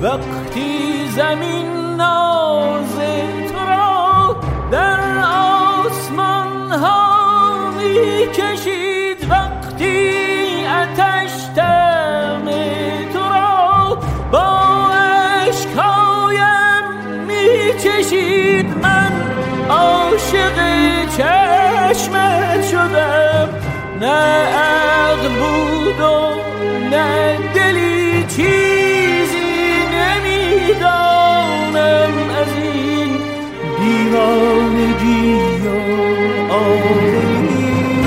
وقتی زمین ناز تو را در آسمان ها می کشید، وقتی آتش دم تو را با اشکایم می چشید. من عاشق چشمت شدم، نه عقل بود و نه دلی، چیزی نمیدانم از این دیوانگی و آوری.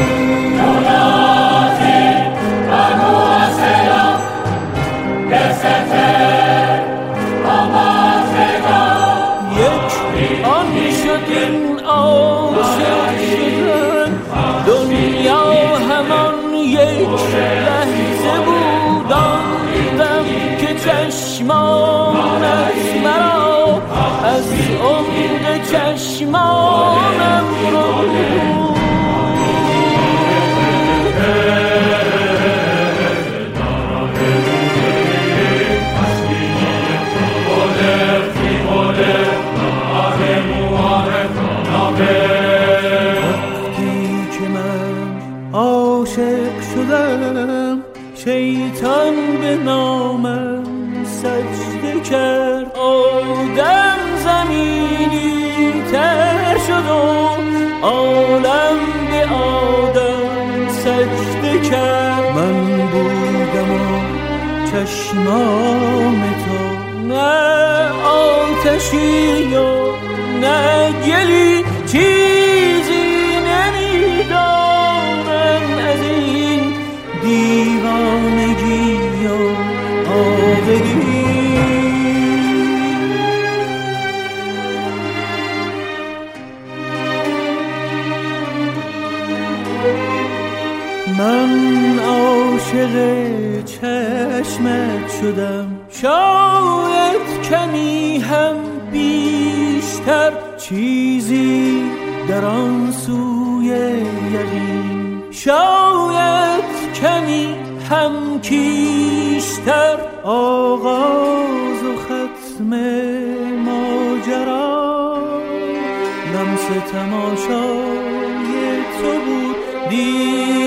یک آن شد این عاشق شدن، دنیا همان یک لحظه بود. آن دم که چشمانت مرا از عمق چشمانم رو شیطان به نامم سجده کرد. آدم زمینی تر شد و عالم به آدم سجده کرد. من بودم و چشمان تو، نه آتشی و نه گلی، چیزی نمیدانم از این دیوانگی و آوری. من عاشق چشمت شدم، شاید کمی هم بیشتر، چیزی در آن سوی یقین، شاید کمی هم کیشتر. آغاز و ختم ماجرا لمس تماشای تو بود،